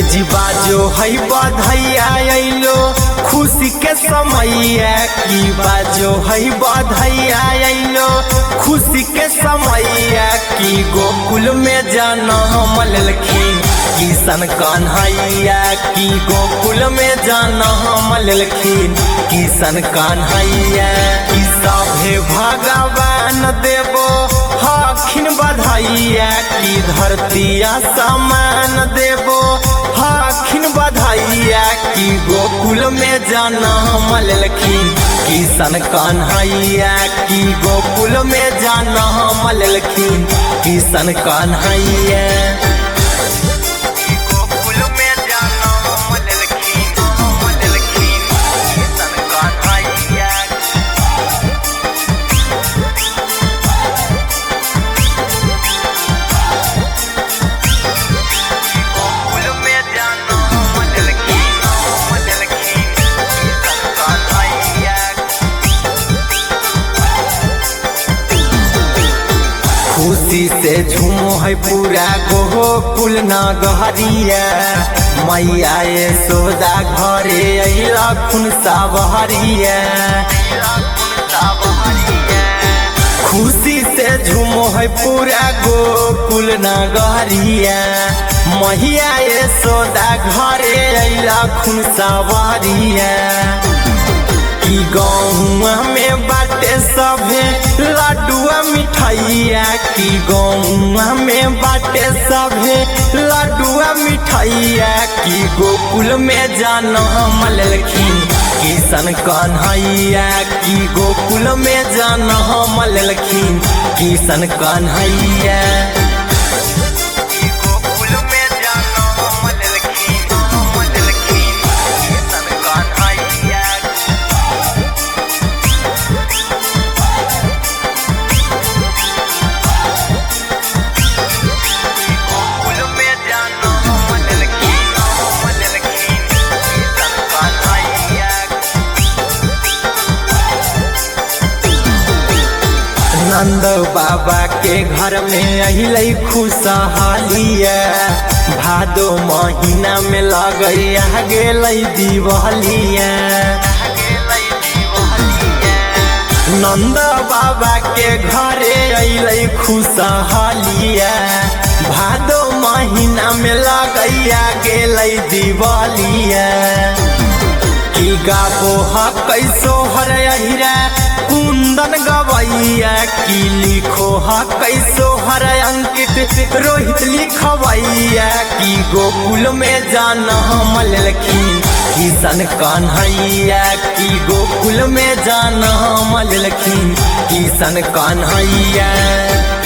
जी बाजो है बधैया अइलो खुशी के समैया की बाजो है बधैया अइलो खुशी के समैया की गोकुल में जन्म लेलखिन किशन कन्हैया की गोकुल में जन्म लेलखिन किशन कन्हैया की सभे भगवान देवो हखिन बधैया की धरतिया समान देवो हखिन बधैया की गोकुल में जन्म लेलखिन किशन कन्हैया की गोकुल में जन्म लेलखिन किशन कन्हैया खुशी से झूमो है पूरा गोकुल नगरिया मैया यशोदा घरे अइला खुन सावरिया खुशी से झूमो है पूरा गोकुल नगरिया मैया यशोदा घरे अइला खुन सावरिया की गौआ में बाटे सभे लड्डुआ मिठाइया की गौआ में बाटे सभे लड्डुआ मिठाइया की गोकुल में जन्म लेलखिन किशन कन्हैया की गोकुल में जन्म लेलखिन किशन कन्हैया नंद बाबा के घर में अइलै खुशहालिया भादो महीना में लगैया गेलै दिवालिया नंद बाबा के घरे अइलै खुशहालिया भादो महीना में लगैया गेलै दिवालिया की गाबो कैसो हर अहिरा कुंदन गवैया की लिखो कैसो हर अंकित रोहित लिखवैया की गोकुल में जन्म लेलखिन किशन कन्हैया की गोकुल में जन्म लेलखिन किशन कन्हैया।